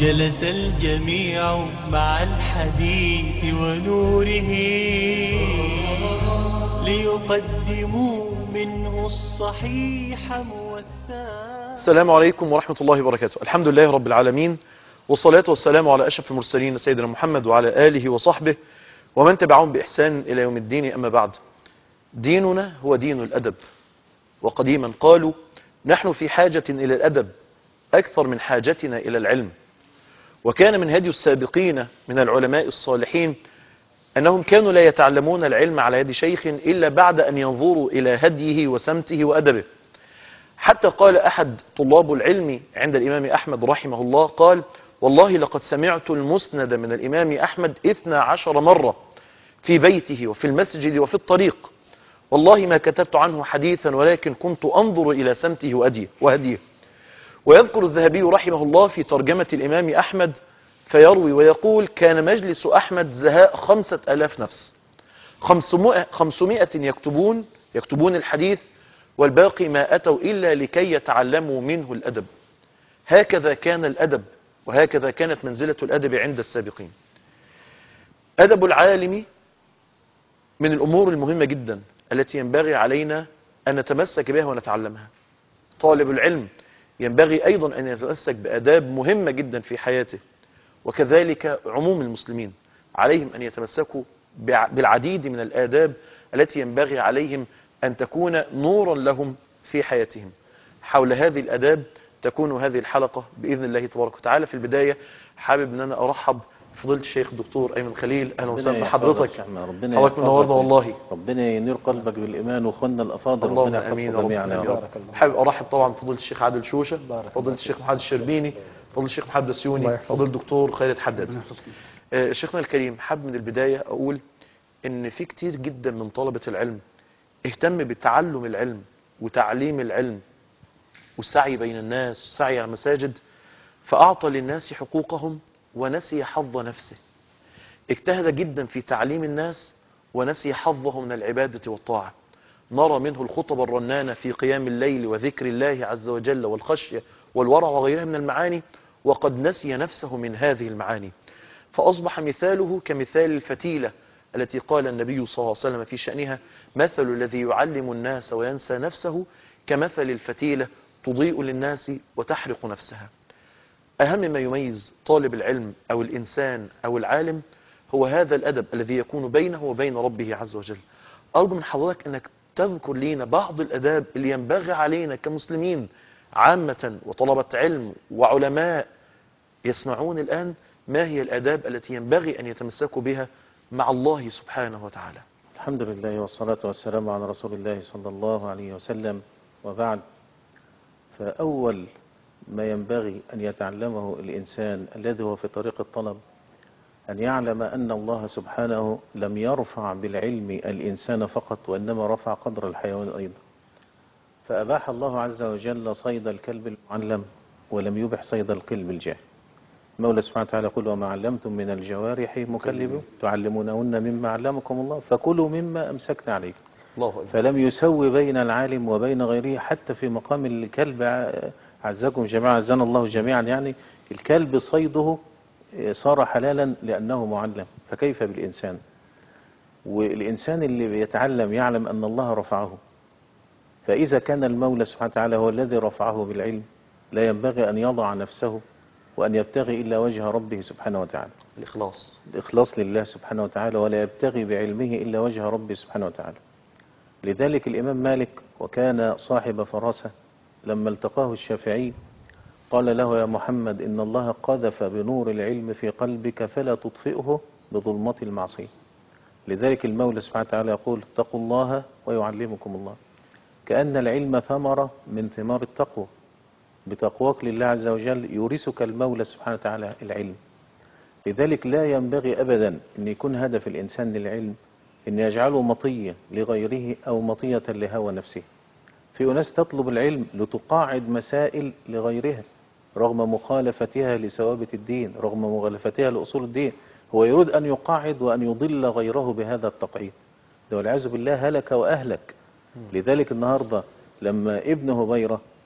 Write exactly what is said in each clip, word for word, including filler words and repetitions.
جلس الجميع مع الحديث ونوره ليقدموا منه الصحيح موثقا. السلام عليكم ورحمة الله وبركاته. الحمد لله رب العالمين، والصلاة والسلام على أشرف المرسلين سيدنا محمد وعلى آله وصحبه ومن تبعهم بإحسان إلى يوم الدين. أما بعد، ديننا هو دين الأدب، وقديما قالوا نحن في حاجة إلى الأدب أكثر من حاجتنا إلى العلم. وكان من هدي السابقين من العلماء الصالحين أنهم كانوا لا يتعلمون العلم على يد شيخ إلا بعد أن ينظروا إلى هديه وسمته وأدبه. حتى قال أحد طلاب العلم عند الإمام أحمد رحمه الله، قال: والله لقد سمعت المسند من الإمام أحمد اثنى عشر مرة في بيته وفي المسجد وفي الطريق، والله ما كتبت عنه حديثا ولكن كنت أنظر إلى سمته وهديه. ويذكر الذهبي رحمه الله في ترجمة الإمام أحمد فيروي ويقول: كان مجلس أحمد زهاء خمسة ألاف نفس، خمسمائة يكتبون يكتبون الحديث، والباقي ما أتوا إلا لكي يتعلموا منه الأدب. هكذا كان الأدب، وهكذا كانت منزلة الأدب عند السابقين. أدب العالم من الأمور المهمة جدا التي ينبغي علينا أن نتمسك بها ونتعلمها. طالب العلم ينبغي أيضا أن يتمسك بأداب مهمة جدا في حياته، وكذلك عموم المسلمين عليهم أن يتمسكوا بالعديد من الآداب التي ينبغي عليهم أن تكون نورا لهم في حياتهم. حول هذه الآداب تكون هذه الحلقة بإذن الله تبارك وتعالى. في البداية حابب أن أنا أرحب فضيلة الشيخ دكتور أيمن خليل. أهلا وسهلا بحضرتك، حضرتك منورنا والله. ربنا ينير قلبك بالإيمان وخلنا الأفاضل، اللهم آمين. حابب أرحب طبعا فضيلة الشيخ عادل شوشة، فضيلة الشيخ محمد الشربيني، فضيلة الشيخ محمد السيوني، فضيلة الدكتور خالد حداد. آه شيخنا الكريم، حابب من البداية أقول إن في كتير جدا من طلبة العلم اهتم بتعلم العلم وتعليم العلم والسعي بين الناس والسعي على المساجد، فأعطى للناس حقوقهم ونسي حظ نفسه. اجتهد جدا في تعليم الناس ونسي حظه من العبادة والطاعة. نرى منه الخطب الرنانة في قيام الليل وذكر الله عز وجل والخشية والورع وغيرها من المعاني، وقد نسي نفسه من هذه المعاني، فأصبح مثاله كمثال الفتيلة التي قال النبي صلى الله عليه وسلم في شأنها: مثل الذي يعلم الناس وينسى نفسه كمثل الفتيلة تضيء للناس وتحرق نفسها. أهم ما يميز طالب العلم أو الإنسان أو العالم هو هذا الأدب الذي يكون بينه وبين ربه عز وجل. أرجو من حضرتك أنك تذكر لنا بعض الأداب اللي ينبغي علينا كمسلمين عامة وطلبة علم وعلماء يسمعون الآن. ما هي الأداب التي ينبغي أن يتمسكوا بها مع الله سبحانه وتعالى؟ الحمد لله والصلاة والسلام على رسول الله صلى الله عليه وسلم، وبعد. فأول ما ينبغي أن يتعلمه الإنسان الذي هو في طريق الطلب أن يعلم أن الله سبحانه لم يرفع بالعلم الإنسان فقط، وإنما رفع قدر الحيوان أيضا. فأباح الله عز وجل صيد الكلب المعلم ولم يبح صيد الكلب الجاهل. المولى سبحانه وتعالى يقول: وما علمتم من الجوارح مكلبين تعلمونهن مما علمكم الله فكلوا مما أمسكنا عليكم. الله. فلم يسوي بين العالم وبين غيره حتى في مقام الكلب. عزكم جميعا، عزنا الله جميعا. يعني الكلب صيده صار حلالا لأنه معلم، فكيف بالإنسان؟ والإنسان اللي بيتعلم يعلم أن الله رفعه، فإذا كان المولى سبحانه وتعالى هو الذي رفعه بالعلم لا ينبغي أن يضع نفسه وأن يبتغي إلا وجه ربه سبحانه وتعالى. الإخلاص الإخلاص لله سبحانه وتعالى، ولا يبتغي بعلمه إلا وجه ربه سبحانه وتعالى. لذلك الإمام مالك، وكان صاحب فراسة، لما التقاه الشافعي قال له: يا محمد، إن الله قذف بنور العلم في قلبك فلا تطفئه بظلمة المعصية. لذلك المولى سبحانه وتعالى يقول: اتقوا الله ويعلمكم الله. كأن العلم ثمرة من ثمار التقوى. بتقواك لله عز وجل يورثك المولى سبحانه وتعالى العلم. لذلك لا ينبغي أبدا أن يكون هدف الإنسان للعلم أن يجعله مطية لغيره أو مطية لهوى نفسه. في أناس تطلب العلم لتقاعد مسائل لغيرها رغم مخالفتها لثوابت الدين، رغم مخالفتها لأصول الدين. هو يريد أن يقاعد وأن يضل غيره بهذا التقعيد، والعياذ بالله هلك وأهلك. لذلك النهاردة لما ابن هبيرة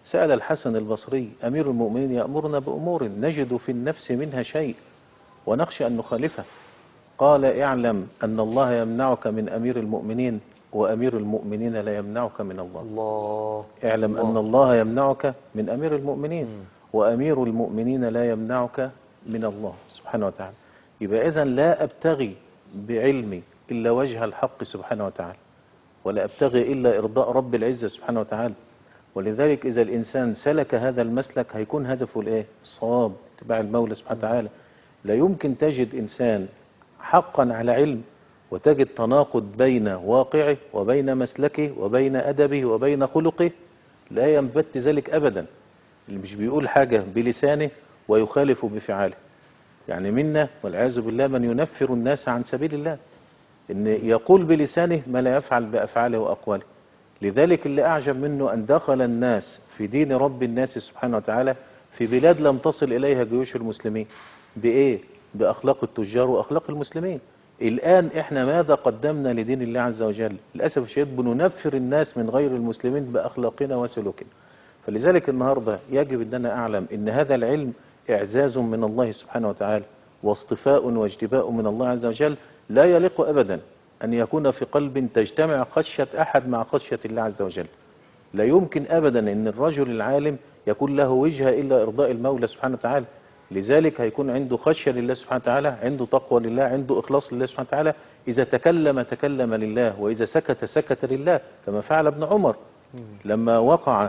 سأل الحسن البصري أمير المؤمنين يأمرنا بأمور نجد في النفس منها شيء ونخشى أن نخالفه، قال اعلم أن الله يمنعك من أمير المؤمنين وأمير المؤمنين لا يمنعك من الله. الله. اعلم الله. أن الله يمنعك من أمير المؤمنين وأمير المؤمنين لا يمنعك من الله سبحانه وتعالى. يبقى إذن لا أبتغي بعلمي إلا وجه الحق سبحانه وتعالى، ولا أبتغي إلا إرضاء رب العزة سبحانه وتعالى. ولذلك إذا الإنسان سلك هذا المسلك هيكون هدفه الإيه؟ صواب، اتباع المولى سبحانه وتعالى. لا يمكن تجد إنسان حقا على علم وتجد تناقض بين واقعه وبين مسلكه وبين أدبه وبين خلقه، لا ينبت ذلك أبدا. اللي مش بيقول حاجة بلسانه ويخالف بفعاله. يعني منا والعياذ بالله من ينفر الناس عن سبيل الله، إن يقول بلسانه ما لا يفعل بأفعاله وأقواله. لذلك اللي أعجب منه أن دخل الناس في دين رب الناس سبحانه وتعالى في بلاد لم تصل إليها جيوش المسلمين. بإيه؟ بأخلاق التجار وأخلاق المسلمين. الآن إحنا ماذا قدمنا لدين الله عز وجل؟ للأسف الشديد بننفر الناس من غير المسلمين بأخلاقنا وسلوكنا. فلذلك النهاردة يجب أن أنا أعلم أن هذا العلم إعزاز من الله سبحانه وتعالى واصطفاء واجتباء من الله عز وجل. لا يليق أبدا أن يكون في قلب تجتمع خشية أحد مع خشية الله عز وجل. لا يمكن أبدا أن الرجل العالم يكون له وجهة إلا إرضاء المولى سبحانه وتعالى. لذلك هيكون عنده خشية لله سبحانه وتعالى، عنده تقوى لله، عنده إخلاص لله سبحانه وتعالى. إذا تكلم تكلم لله، وإذا سكت سكت لله، كما فعل ابن عمر لما وقع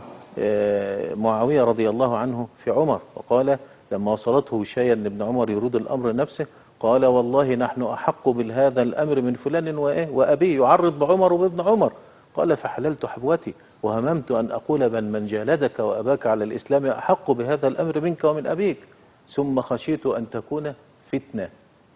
معاوية رضي الله عنه في عمر، وقال لما وصلته وشاية أن ابن عمر يريد الأمر نفسه، قال والله نحن أحق بهذا الأمر من فلان وإيه وأبي، يعرض بعمر وابن عمر. قال فحللت حبوتي وهممت أن أقول بل من جالدك وأباك على الإسلام أحق بهذا الأمر منك ومن أبيك، ثم خشيت أن تكون فتنة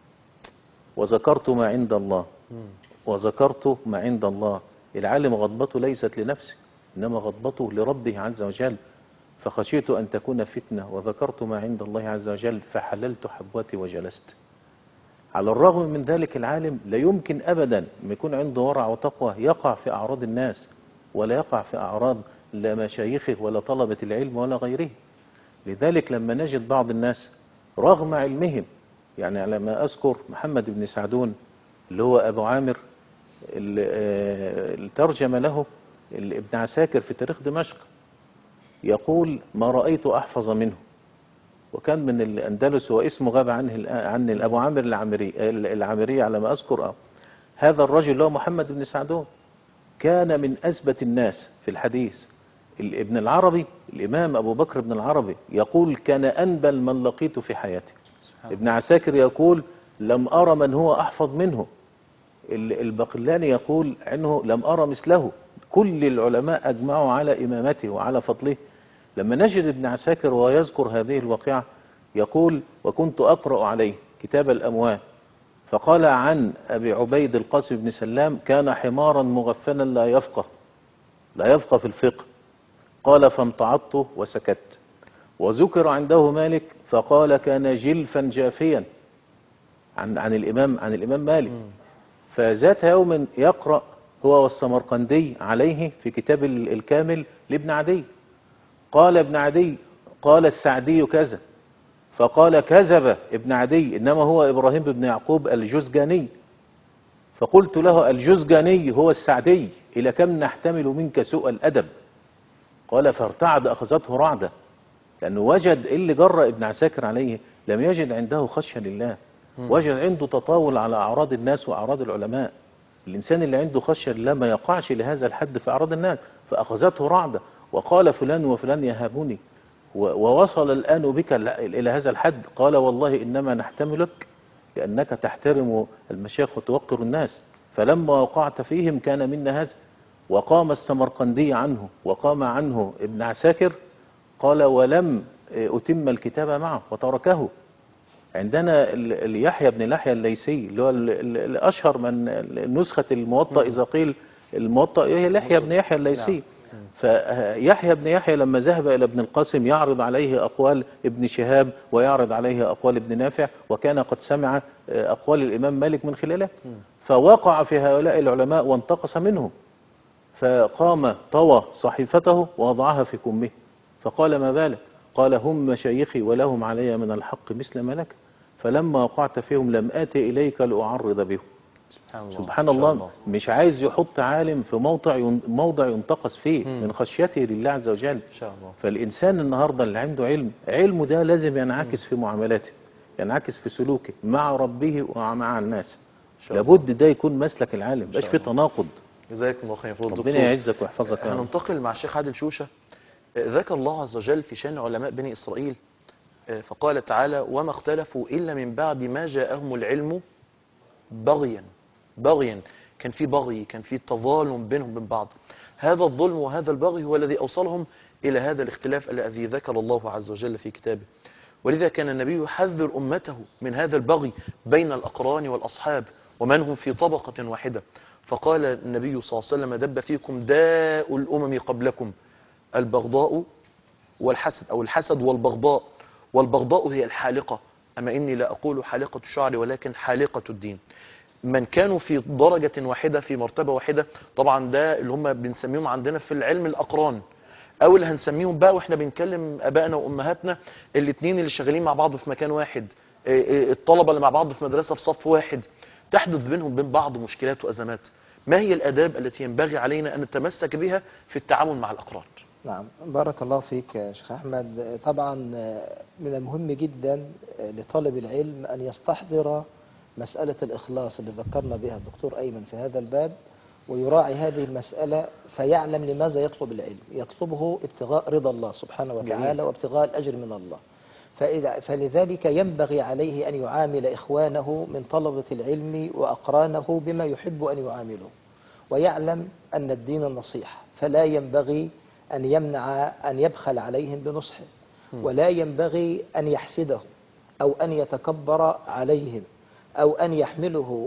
وذكرت ما عند الله وذكرت ما عند الله. العالم غضبته ليست لنفسه إنما غضبته لربه عز وجل. فخشيت أن تكون فتنة وذكرت ما عند الله عز وجل فحللت حبوتي وجلست. على الرغم من ذلك العالم لا يمكن أبدا ما يكون عنده ورع وتقوى يقع في أعراض الناس، ولا يقع في أعراض لا مشايخه ولا طلبة العلم ولا غيره. لذلك لما نجد بعض الناس رغم علمهم، يعني لما أذكر محمد بن سعدون اللي هو أبو عامر اللي ترجم له ابن عساكر في تاريخ دمشق، يقول ما رأيت أحفظ منه، وكان من الأندلس واسمه غاب عنه عن أبو عامر العامري العامري على ما أذكر. أه. هذا الرجل اللي هو محمد بن سعدون كان من أثبت الناس في الحديث. ابن العربي الإمام أبو بكر بن العربي يقول كان أنبل من لقيت في حياتي. ابن عساكر يقول لم أرى من هو أحفظ منه. البقلاني يقول عنه لم أرى مثله. كل العلماء أجمعوا على إمامته وعلى فضله. لما نجد ابن عساكر ويذكر هذه الواقعة يقول وكنت أقرأ عليه كتاب الأموال، فقال عن أبي عبيد القاسم بن سلام كان حمارا مغفنا لا يفقه لا يفقه في الفقه. قال فامتعضت وسكت. وذكر عنده مالك فقال كان جلفا جافيا عن عن الإمام عن الإمام مالك. فذات يوم يقرأ هو والسمرقندي عليه في كتاب الكامل لابن عدي. قال ابن عدي قال السعدي كذا، فقال كذب ابن عدي إنما هو إبراهيم بن يعقوب الجزجاني. فقلت له الجزجاني هو السعدي، إلى كم نحتمل منك سوء الأدب؟ قال فارتعد أخذته رعدة، لأنه وجد اللي جرى ابن عساكر عليه لم يجد عنده خشية لله، وجد عنده تطاول على أعراض الناس وأعراض العلماء. الإنسان اللي عنده خشية لله ما يقعش لهذا الحد في أعراض الناس. فأخذته رعدة وقال فلان وفلان يهابوني ووصل الآن بك إلى هذا الحد. قال والله إنما نحتملك لأنك تحترم المشايخ وتوقر الناس، فلما وقعت فيهم كان منا هذا. وقام السمرقندي عنه وقام عنه ابن عساكر، قال ولم أتم الكتاب معه وتركه. عندنا يحيى بن لحيى الليثي اللي هو الأشهر من نسخة الموطأ، إذا قيل الموطأ هي لحيى بن يحيى الليثي. فيحيى بن يحيى لما ذهب إلى ابن القاسم يعرض عليه أقوال ابن شهاب ويعرض عليه أقوال ابن نافع، وكان قد سمع أقوال الإمام مالك من خلاله، فوقع في هؤلاء العلماء وانتقص منهم. فقام طوى صحيفته ووضعها في كمه فقال ما بالك؟ قال هم مشايخي ولهم علي من الحق مثل ما لك، فلما وقعت فيهم لم آتي إليك لأعرض بهم. سبحان الله. سبحان ما شاء الله. الله. مش عايز يحط عالم في موضع ين- موضع ينتقص فيه مم. من خشيته لله عز وجل. ان شاء الله. فالإنسان النهاردة اللي عنده علم، علمه ده لازم ينعكس في معاملاته، ينعكس في سلوكه مع ربه ومع الناس. ان شاء الله. لابد ده يكون مسلك العالم، مبقاش شاء فيه الله. تناقض. جزاكم الله خير. فضل ربنا الدكتور. يعزك ويحفظك يا رب. هننتقل مع الشيخ عادل شوشة. ذكر الله عز وجل في شأن علماء بني إسرائيل فقال تعالى: وما اختلفوا إلا من بعد ما جاءهم العلم بغيا. بغيا، كان في بغي، كان في تظالم بينهم وبين بعض. هذا الظلم وهذا البغي هو الذي أوصلهم إلى هذا الاختلاف الذي ذكر الله عز وجل في كتابه. ولذا كان النبي يحذر أمته من هذا البغي بين الأقران والأصحاب ومن هم في طبقة واحدة. فقال النبي صلى الله عليه وسلم: دب فيكم داء الأمم قبلكم البغضاء والحسد، أو الحسد والبغضاء. والبغضاء هي الحالقة، أما إني لا أقول حالقة الشعر ولكن حالقة الدين. من كانوا في درجة واحدة، في مرتبة واحدة، طبعا ده اللي هم بنسميهم عندنا في العلم الأقران، أو اللي هنسميهم بقى وإحنا بنكلم أبائنا وأمهاتنا الاثنين اللي شغالين مع بعض في مكان واحد، الطلبة اللي مع بعض في مدرسة في صف واحد، تحدث بينهم بين بعض مشكلات وأزمات. ما هي الآداب التي ينبغي علينا أن نتمسك بها في التعامل مع الأقران؟ نعم، بارك الله فيك يا شيخ أحمد. طبعا من المهم جدا لطالب العلم أن يستحضر مسألة الإخلاص اللي ذكرنا بها الدكتور أيمن في هذا الباب، ويراعي هذه المسألة فيعلم لماذا يطلب العلم. يطلبه ابتغاء رضا الله سبحانه وتعالى وابتغاء الأجر من الله. فإذا فلذلك ينبغي عليه أن يعامل إخوانه من طلبة العلم وأقرانه بما يحب أن يعامله، ويعلم أن الدين النصيحة، فلا ينبغي أن يمنع أن يبخل عليهم بنصحه، ولا ينبغي أن يحسدهم أو أن يتكبر عليهم أو أن يحمله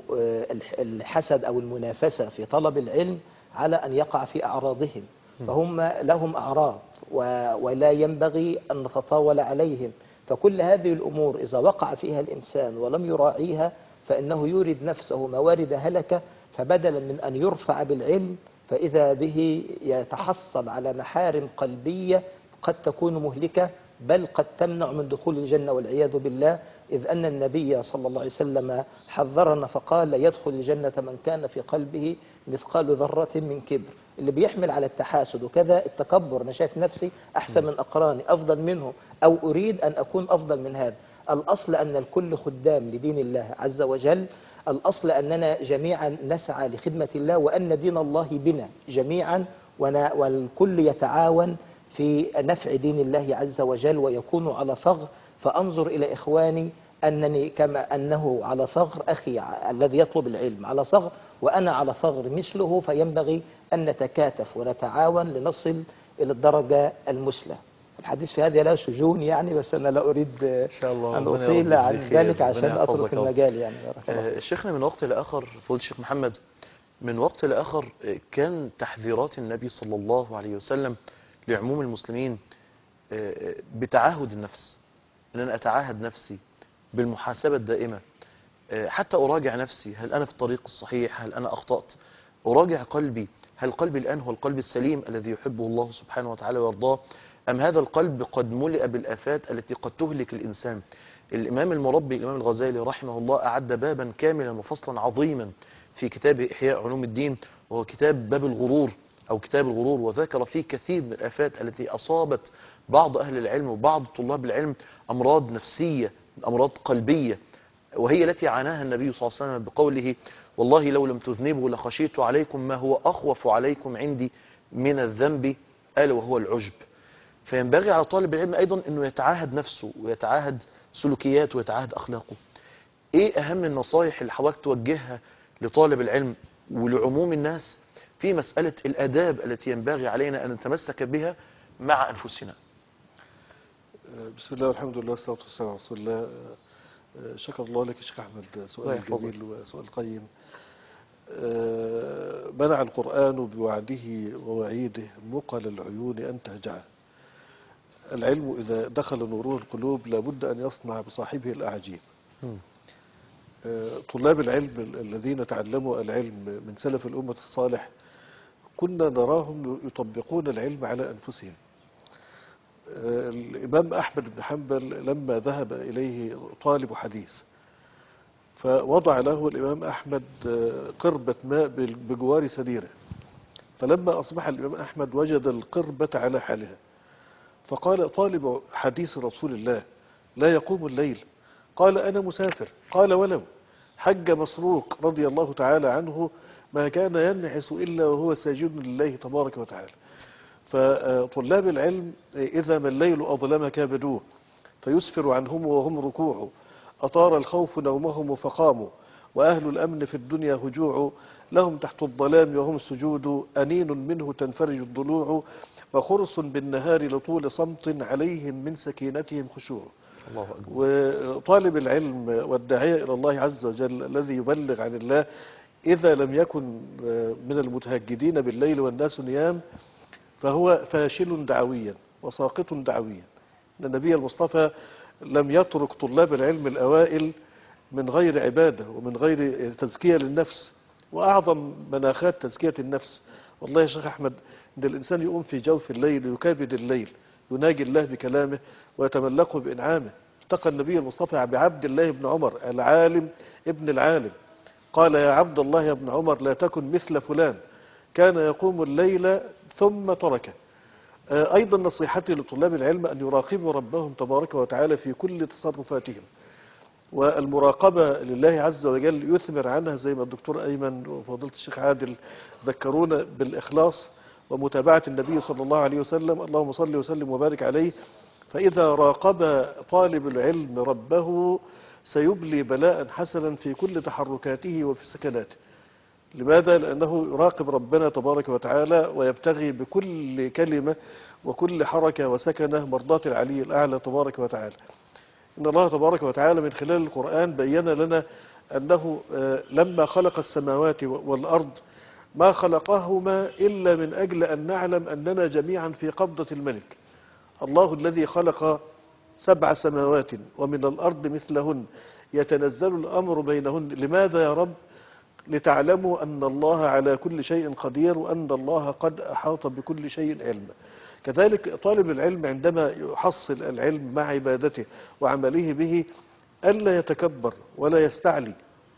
الحسد أو المنافسة في طلب العلم على أن يقع في أعراضهم. فهم لهم أعراض ولا ينبغي أن نتطاول عليهم. فكل هذه الأمور إذا وقع فيها الإنسان ولم يراعيها فإنه يورد نفسه موارد هلكة، فبدلا من أن يرفع بالعلم فإذا به يتحصل على محارم قلبية قد تكون مهلكة، بل قد تمنع من دخول الجنة والعياذ بالله. إذ أن النبي صلى الله عليه وسلم حذرنا فقال: يدخل الجنة من كان في قلبه مثقال ذرة من كبر. اللي بيحمل على التحاسد وكذا التكبر، أنا شايف نفسي أحسن من أقراني، أفضل منه، أو أريد أن أكون أفضل من هذا. الأصل أن الكل خدام لدين الله عز وجل. الأصل أننا جميعا نسعى لخدمة الله، وأن دين الله بنا جميعا، والكل يتعاون في نفع دين الله عز وجل ويكون على ثغر. فأنظر إلى إخواني أنني كما أنه على ثغر، أخي الذي يطلب العلم على ثغر وأنا على ثغر مثله، فينبغي أن نتكاتف ونتعاون لنصل إلى الدرجة المثلى. الحديث في هذا لا شجون يعني، بس أنا لا أريد إن شاء الله أن أطيل عن ذلك عشان أترك المجال يعني. آه شيخنا، من وقت لآخر فضل الشيخ محمد، من وقت لآخر كان تحذيرات النبي صلى الله عليه وسلم لعموم المسلمين بتعاهد النفس، أن أنا أتعاهد نفسي بالمحاسبة الدائمة، حتى أراجع نفسي، هل أنا في الطريق الصحيح؟ هل أنا أخطأت؟ أراجع قلبي، هل قلبي الآن هو القلب السليم الذي يحبه الله سبحانه وتعالى ويرضاه، أم هذا القلب قد ملئ بالآفات التي قد تهلك الإنسان؟ الإمام المربي الإمام الغزالي رحمه الله أعد بابا كاملا وفصلا عظيما في كتابه إحياء علوم الدين، وهو كتاب باب الغرور أو كتاب الغرور، وذكر فيه كثير من الآفات التي أصابت بعض أهل العلم وبعض طلاب العلم، أمراض نفسية، أمراض قلبية، وهي التي عاناها النبي صلى الله عليه وسلم بقوله: والله لو لم تذنبوا لخشيت عليكم ما هو أخوف عليكم عندي من الذنب ألا وهو العجب. فينبغي على طالب العلم أيضا أنه يتعاهد نفسه ويتعاهد سلوكياته ويتعاهد أخلاقه. إيه أهم النصائح اللي حضرتك توجهها لطالب العلم ولعموم الناس في مسألة الآداب التي ينبغي علينا أن نتمسك بها مع أنفسنا؟ بسم الله والحمد لله والصلاة والسلام على رسول الله. شكر الله لك يا شيخ أحمد، سؤال جميل وسؤال قيم. منع القرآن بوعده ووعيده مقل العيون أن تهجعه. العلم إذا دخل نوره القلوب لابد أن يصنع بصاحبه الأعاجيب. طلاب العلم الذين تعلموا العلم من سلف الأمة الصالح كنا نراهم يطبقون العلم على أنفسهم. آه، الإمام أحمد بن حنبل لما ذهب إليه طالب حديث فوضع له الإمام أحمد آه، قربة ماء بجوار سريره، فلما أصبح الإمام أحمد وجد القربة على حالها فقال طالب حديث رسول الله لا يقوم الليل، قال أنا مسافر، قال ولو حج مسروق رضي الله تعالى عنه ما كان ينعس إلا وهو ساجد لله تبارك وتعالى. فطلاب العلم إذا ما الليل أظلم كابدوه فيسفر عنهم وهم ركوع، أطار الخوف نومهم فقاموا، وأهل الأمن في الدنيا هجوع، لهم تحت الظلام وهم سجود، أنين منه تنفرج الضلوع، وخرص بالنهار لطول صمت عليهم من سكينتهم خشوع. الله أكبر. وطالب العلم والداعية إلى الله عز وجل الذي يبلغ عن الله إذا لم يكن من المتهجدين بالليل والناس نيام فهو فاشل دعويا وساقط دعويا. النبي المصطفى لم يترك طلاب العلم الأوائل من غير عبادة ومن غير تزكية للنفس، وأعظم مناخات تزكية النفس والله يا شيخ أحمد أن الإنسان يقوم في جوف الليل يكابد الليل يناجي الله بكلامه ويتملقه بإنعامه. التقى النبي المصطفى بعبد الله بن عمر العالم ابن العالم، قال يا عبد الله يا ابن عمر لا تكن مثل فلان كان يقوم الليل ثم تركه. أيضا نصيحتي لطلاب العلم أن يراقبوا ربهم تبارك وتعالى في كل تصرفاتهم، والمراقبة لله عز وجل يثمر عنها زي ما الدكتور أيمن وفضيلة الشيخ عادل ذكرونا بالإخلاص ومتابعة النبي صلى الله عليه وسلم، اللهم صل وسلم وبارك عليه. فإذا راقب طالب العلم ربه سيبلي بلاء حسنا في كل تحركاته وفي سكناته. لماذا؟ لأنه يراقب ربنا تبارك وتعالى ويبتغي بكل كلمة وكل حركة وسكنة مرضاة العلي الأعلى تبارك وتعالى. إن الله تبارك وتعالى من خلال القرآن بيّن لنا أنه لما خلق السماوات والأرض ما خلقهما إلا من أجل أن نعلم أننا جميعا في قبضة الملك. الله الذي خلق سبع سماوات ومن الأرض مثلهن يتنزل الأمر بينهن. لماذا يا رب؟ لتعلموا أن الله على كل شيء قدير وأن الله قد أحاط بكل شيء علما. كذلك طالب العلم عندما يحصل العلم مع عبادته وعمله به ألا يتكبر ولا يستعلي.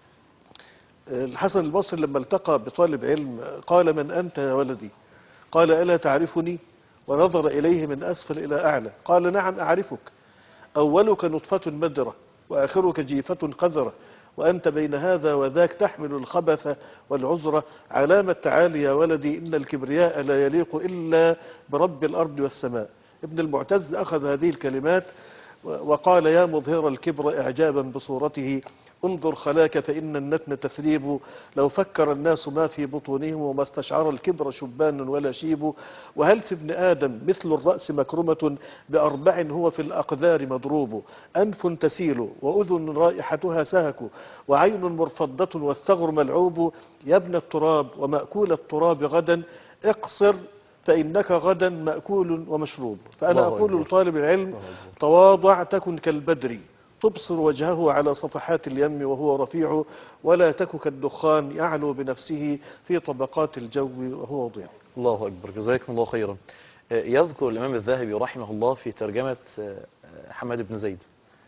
الحسن البصري لما التقى بطالب علم قال من أنت يا ولدي؟ قال ألا تعرفني؟ ونظر إليه من أسفل إلى أعلى قال نعم أعرفك، أولك نطفة مدرة وآخرك جيفة قذرة وأنت بين هذا وذاك تحمل الخبث والعذرة، علامة تعالي يا ولدي إن الكبرياء لا يليق إلا برب الأرض والسماء. ابن المعتز أخذ هذه الكلمات وقال يا مظهر الكبر إعجابا بصورته انظر خلاك فإن النتن تثريب، لو فكر الناس ما في بطونهم وما استشعر الكبر شبان ولا شيب، وهل في ابن آدم مثل الرأس مكرمة بأربع هو في الأقذار مضروب، أنف تسيل وأذن رائحتها سهك وعين مرفضة والثغر ملعوب، يا ابن التراب ومأكول التراب غدا اقصر فإنك غدا مأكول ومشروب. فأنا أقول لطالب العلم تواضع تكن كالبدر تبصر وجهه على صفحات اليم وهو رفيع، ولا تك كالدخان يعلو بنفسه في طبقات الجو وهو ضيع. الله أكبر، جزاكم الله خيرا. يذكر الإمام الذهبي رحمه الله في ترجمة حماد بن زيد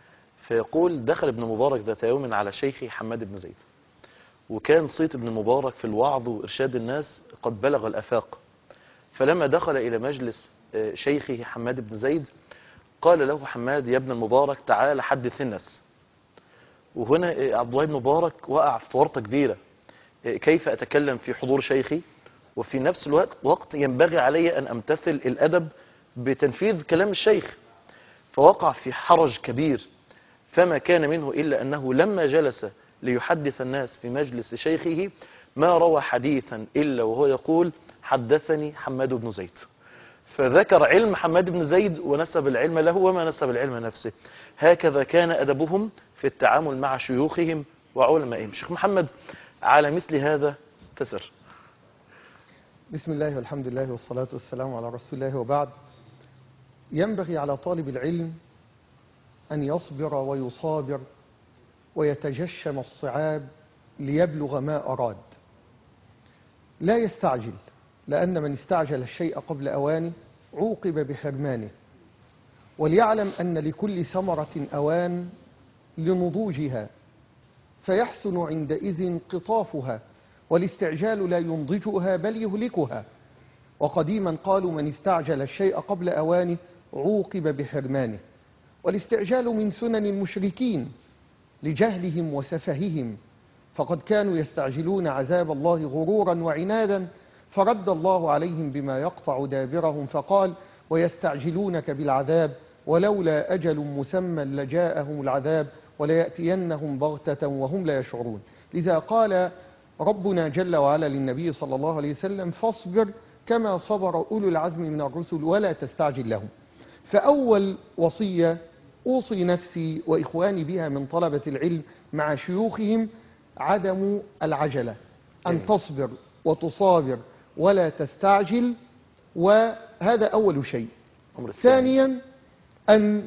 فيقول دخل ابن مبارك ذات يوم على شيخي حماد بن زيد، وكان صيت ابن مبارك في الوعظ وإرشاد الناس قد بلغ الآفاق. فلما دخل إلى مجلس شيخه حماد بن زيد قال له حماد يا ابن المبارك تعال حدث الناس. وهنا عبد الله بن مبارك وقع في ورطة كبيرة، كيف أتكلم في حضور شيخي وفي نفس الوقت وقت ينبغي علي أن أمتثل الأدب بتنفيذ كلام الشيخ، فوقع في حرج كبير. فما كان منه إلا أنه لما جلس ليحدث الناس في مجلس شيخه ما روى حديثا إلا وهو يقول حدثني حماد بن زيد. فذكر علم حماد بن زيد ونسب العلم له وما نسب العلم نفسه. هكذا كان أدبهم في التعامل مع شيوخهم وعلمائهم. شيخ محمد على مثل هذا فسر. بسم الله والحمد لله والصلاة والسلام على رسول الله، وبعد. ينبغي على طالب العلم أن يصبر ويصابر ويتجشم الصعاب ليبلغ ما أراد. لا يستعجل، لأن من استعجل الشيء قبل أوانه عوقب بحرمانه. وليعلم أن لكل ثمرة أوان لنضوجها، فيحسن عندئذ قطافها، والاستعجال لا ينضجها بل يهلكها. وقديما قالوا من استعجل الشيء قبل أوانه عوقب بحرمانه. والاستعجال من سنن المشركين لجهلهم وسفههم، فقد كانوا يستعجلون عذاب الله غرورا وعنادا، فرد الله عليهم بما يقطع دابرهم فقال ويستعجلونك بالعذاب ولولا أجل مسمى لجاءهم العذاب وليأتينهم بغتة وهم لا يشعرون. لذا قال ربنا جل وعلا للنبي صلى الله عليه وسلم فاصبر كما صبر أولو العزم من الرسل ولا تستعجل لهم. فأول وصية أوصي نفسي وإخواني بها من طلبة العلم مع شيوخهم عدم العجلة، أن تصبر وتصابر ولا تستعجل، وهذا أول شيء. ثانيا أن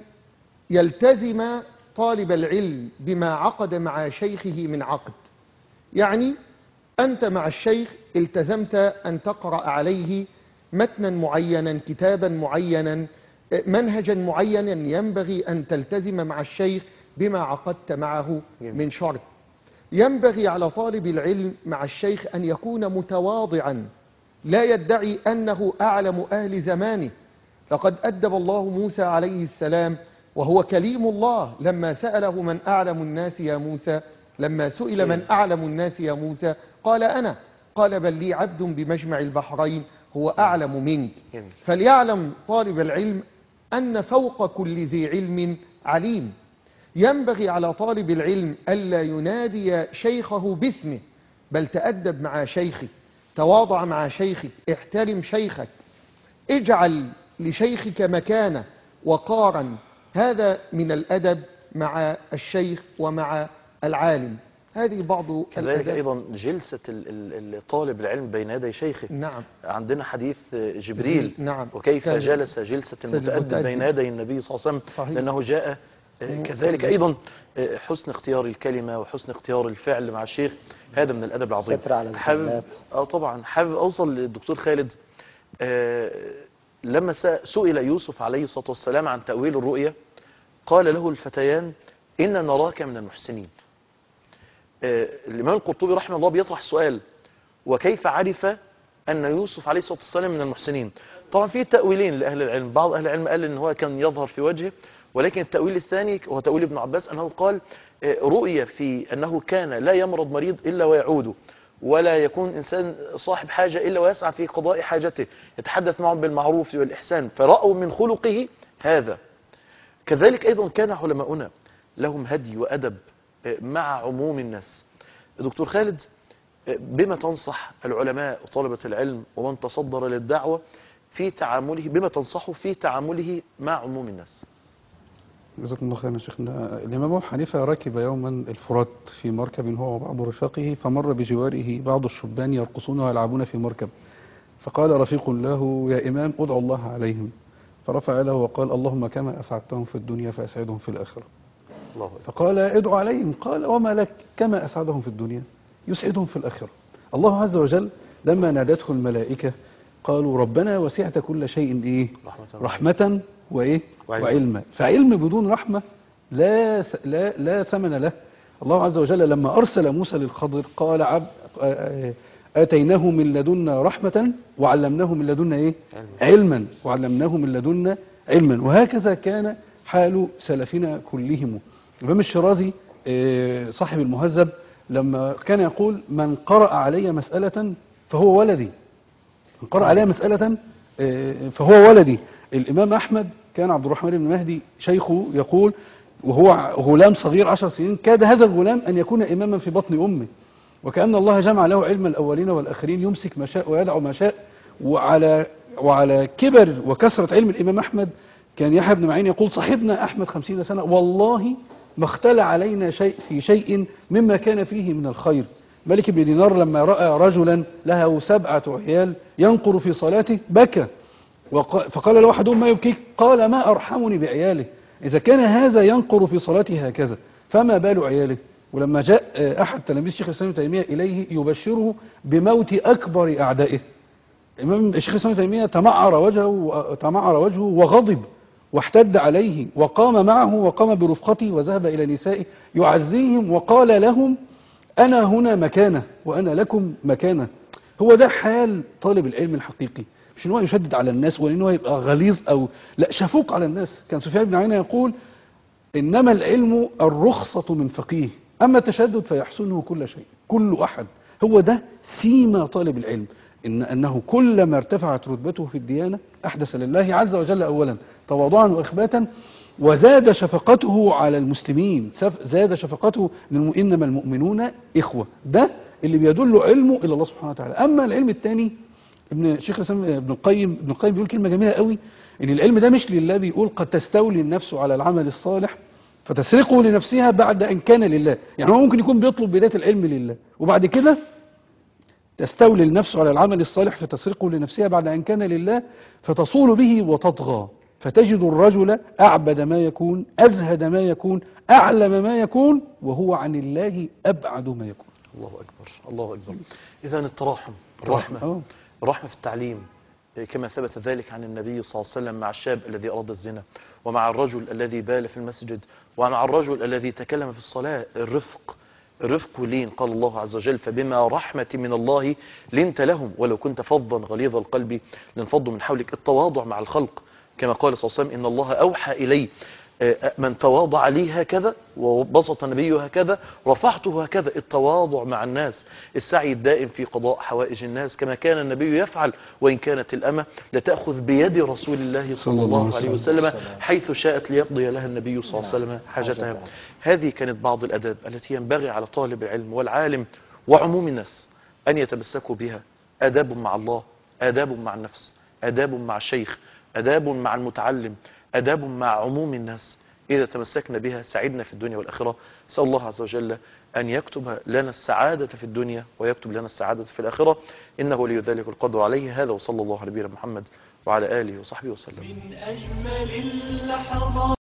يلتزم طالب العلم بما عقد مع شيخه من عقد. يعني أنت مع الشيخ التزمت أن تقرأ عليه متنا معينا، كتابا معينا، منهجا معينا، ينبغي أن تلتزم مع الشيخ بما عقدت معه من شرط. ينبغي على طالب العلم مع الشيخ أن يكون متواضعا، لا يدعي أنه أعلم أهل زمانه. لقد أدب الله موسى عليه السلام وهو كليم الله لما سأله من أعلم الناس يا موسى، لما سئل من أعلم الناس يا موسى قال أنا، قال بل لي عبد بمجمع البحرين هو أعلم منك. فليعلم طالب العلم أن فوق كل ذي علم عليم. ينبغي على طالب العلم ألا ينادي شيخه باسمه، بل تأدب مع شيخك، تواضع مع شيخك، احترم شيخك، اجعل لشيخك مكانة وقارا. هذا من الأدب مع الشيخ ومع العالم. هذه بعض كذلك أيضا جلسة طالب العلم بين يدي شيخه. نعم. عندنا حديث جبريل. نعم. وكيف جلس جلسة المتأدب بين يدي النبي صلى الله عليه وسلم. صحيح. لأنه جاء كذلك أيضا حسن اختيار الكلمة وحسن اختيار الفعل مع الشيخ، هذا من الأدب العظيم. ستر على حابب اه طبعا حابب أوصل للدكتور خالد. آه لما سئل يوسف عليه الصلاة والسلام عن تأويل الرؤيا قال له الفتيان إن نراك من المحسنين. آه الإمام القرطبي رحمه الله بيطرح سؤال وكيف عرف أن يوسف عليه الصلاة والسلام من المحسنين؟ طبعا في تأويلين لأهل العلم، بعض أهل العلم قال إن هو كان يظهر في وجهه، ولكن التأويل الثاني هو تأويل ابن عباس أنه قال رؤية في أنه كان لا يمرض مريض إلا ويعوده، ولا يكون إنسان صاحب حاجة إلا ويسعى في قضاء حاجته، يتحدث معهم بالمعروف والإحسان، فرأوا من خلقه هذا. كذلك أيضا كان علماؤنا لهم هدي وأدب مع عموم الناس. دكتور خالد، بما تنصح العلماء وطلبة العلم ومن تصدر للدعوة في تعامله، بما تنصحه في تعامله مع عموم الناس؟ جزاكم الله خيرا يا شيخنا. الإمام أبو حنيفة ركب يوما الفرات في مركب هو وبعض رفاقه، فمر بجواره بعض الشبان يرقصون ويلعبون في مركب، فقال رفيق له يا إمام ادعو الله عليهم، فرفع له وقال اللهم كما أسعدتهم في الدنيا فأسعدهم في الآخرة. الله. فقال ادعو عليهم، قال وما لك كما أسعدهم في الدنيا يسعدهم في الآخرة. الله عز وجل لما نادته الملائكة قالوا ربنا وسعت كل شيء إيه؟ رحمة, رحمة وإيه؟ وعلما. فعلم بدون رحمة لا لا لا ثمن له. الله عز وجل لما أرسل موسى للخضر قال عبد آتيناه من لدنا رحمة وعلمناه من لدنا إيه؟ علما وعلمناه من لدنا علما. وهكذا كان حال سلفنا كلهم. الإمام الشيرازي صاحب المهذب لما كان يقول من قرأ علي مسألة فهو ولدي، من قرأ علي مسألة فهو ولدي. الإمام أحمد كان عبد الرحمن بن مهدي شيخه يقول وهو غلام صغير عشر سنين كاد هذا الغلام أن يكون إماما في بطن أمه، وكأن الله جمع له علم الأولين والآخرين يمسك ما شاء ويدعو ما شاء. وعلى وعلى كبر وكثرة علم الإمام أحمد كان يحيى بن معين يقول صاحبنا أحمد خمسين سنة والله ما اختلى علينا شيء في شيء مما كان فيه من الخير. مالك بن دينار لما رأى رجلا له سبعة عيال ينقر في صلاته بكى، فقال له أحدهم ما يبكيك؟ قال ما أرحمني بعياله، إذا كان هذا ينقر في صلاته هكذا فما بال عياله. ولما جاء أحد تلاميذ الشيخ الإسلام ابن تيمية إليه يبشره بموت أكبر أعدائه، الإمام الشيخ الإسلام ابن تيمية تمعر وجهه تمعر وجهه وغضب واحتد عليه وقام معه وقام برفقته وذهب إلى نسائه يعزيهم وقال لهم أنا هنا مكانه وأنا لكم مكانه. هو ده حال طالب العلم الحقيقي، مش ان هو يشدد على الناس وان هو يبقى غليظ او لا، شفوق على الناس. كان سفيان بن عيينة يقول إنما العلم الرخصة من فقيه، أما التشدد فيحسنه كل شيء كل أحد. هو ده سيما طالب العلم، إن أنه كلما ارتفعت رتبته في الديانة أحدث لله عز وجل أولا تواضعا وإخباتا، وزاد شفقته على المسلمين، زاد شفقته للم... إنما المؤمنون إخوة. ده اللي بيدل علمه إلى الله سبحانه وتعالى. أما العلم الثاني، ابن شيخ الإسلام ابن القيم ابن القيم بيقول كلمة جميلة قوي، إن العلم ده مش لله. بيقول قد تستولي النفس على العمل الصالح فتسرقه لنفسها بعد أن كان لله. يعني هو ممكن يكون بيطلب بداية العلم لله، وبعد كده تستولي النفس على العمل الصالح فتسرقه لنفسها بعد أن كان لله، فتصول به وتطغى، فتجد الرجل أعبد ما يكون، أزهد ما يكون، أعلم ما يكون، وهو عن الله أبعد ما يكون. الله أكبر الله أكبر. إذا التراحم، الرحمة، الرحمة في التعليم، كما ثبت ذلك عن النبي صلى الله عليه وسلم مع الشاب الذي أراد الزنا، ومع الرجل الذي بال في المسجد، ومع الرجل الذي تكلم في الصلاة. الرفق، الرفق ولين. قال الله عز وجل فبما رحمة من الله لنت لهم ولو كنت فظا غليظ القلب لانفضوا من حولك. التواضع مع الخلق، كما قال صلى الله عليه وسلم إن الله أوحى إلي من تواضع لي هكذا وبسط النبي هكذا رفعته هكذا. التواضع مع الناس، السعي الدائم في قضاء حوائج الناس كما كان النبي يفعل، وإن كانت الأمة لتأخذ بيد رسول الله صلى الله عليه وسلم حيث شاءت ليقضي لها النبي صلى الله عليه وسلم حاجتها. هذه كانت بعض الأداب التي ينبغي على طالب العلم والعالم وعموم الناس أن يتمسكوا بها. آداب مع الله، آداب مع النفس، آداب مع الشيخ، آداب مع المتعلم، آداب مع عموم الناس. إذا تمسكنا بها سعدنا في الدنيا والآخرة. أسأل الله عز وجل أن يكتب لنا السعادة في الدنيا ويكتب لنا السعادة في الآخرة، إنه ولي ذلك القدر عليه. هذا وصلى الله على نبينا محمد وعلى آله وصحبه وسلم. من أجمل اللحظات